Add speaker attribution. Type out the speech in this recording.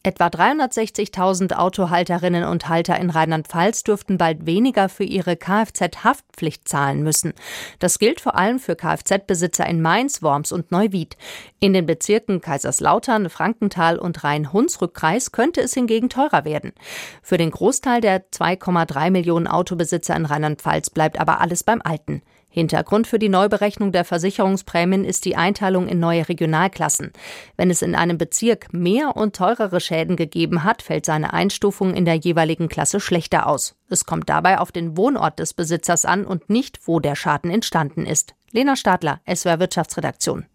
Speaker 1: Etwa 360.000 Autohalterinnen und Halter in Rheinland-Pfalz dürften bald weniger für ihre Kfz-Haftpflicht zahlen müssen. Das gilt vor allem für Kfz-Besitzer in Mainz, Worms und Neuwied. In den Bezirken Kaiserslautern, Frankenthal und Rhein-Hunsrück-Kreis könnte es hingegen teurer werden. Für den Großteil der 2,3 Millionen Autobesitzer in Rheinland-Pfalz bleibt aber alles beim Alten. Hintergrund für die Neuberechnung der Versicherungsprämien ist die Einteilung in neue Regionalklassen. Wenn es in einem Bezirk mehr und teurere Schäden gegeben hat, fällt seine Einstufung in der jeweiligen Klasse schlechter aus. Es kommt dabei auf den Wohnort des Besitzers an und nicht, wo der Schaden entstanden ist. Lena Stadler, SWR Wirtschaftsredaktion.